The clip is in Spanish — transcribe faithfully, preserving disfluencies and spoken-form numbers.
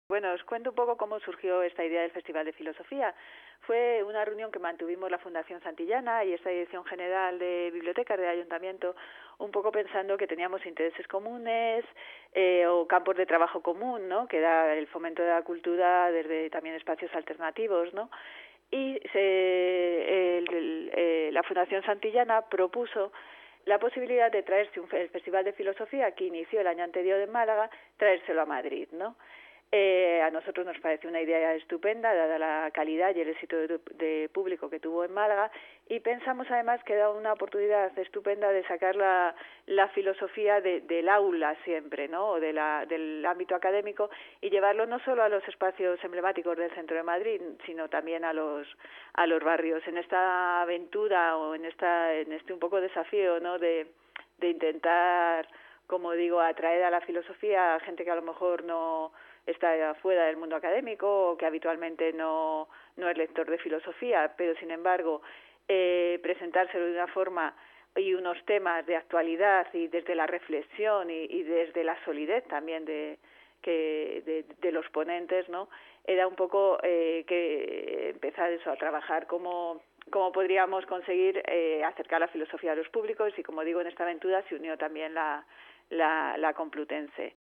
Bueno, os cuento un poco cómo surgió esta idea del Festival de Filosofía. Fue una reunión que mantuvimos la Fundación Santillana y esta Dirección General de Bibliotecas del Ayuntamiento, un poco pensando que teníamos intereses comunes eh, o campos de trabajo común, ¿no? Que era el fomento de la cultura desde también espacios alternativos, ¿no? Y se, el, el, eh, la Fundación Santillana propuso la posibilidad de traerse un, el Festival de Filosofía que inició el año anterior en Málaga, traérselo a Madrid, ¿no? Eh, a nosotros nos parece una idea estupenda, dada la calidad y el éxito de, de público que tuvo en Málaga, y pensamos además que da una oportunidad estupenda de sacar la, la filosofía de, del aula siempre, ¿no? O de la, del ámbito académico, y llevarlo no solo a los espacios emblemáticos del centro de Madrid, sino también a los, a los barrios. En esta aventura o en, esta, en este un poco desafío, ¿no? de, de intentar, como digo, atraer a la filosofía a gente que a lo mejor no está fuera del mundo académico o que habitualmente no, no es lector de filosofía, pero sin embargo eh, presentárselo de una forma y unos temas de actualidad y desde la reflexión y, y desde la solidez también de, que, de, de los ponentes, ¿no? Era un poco eh, que empezar eso, a trabajar como cómo podríamos conseguir eh, acercar la filosofía a los públicos, y como digo, en esta aventura se unió también la, la, la Complutense.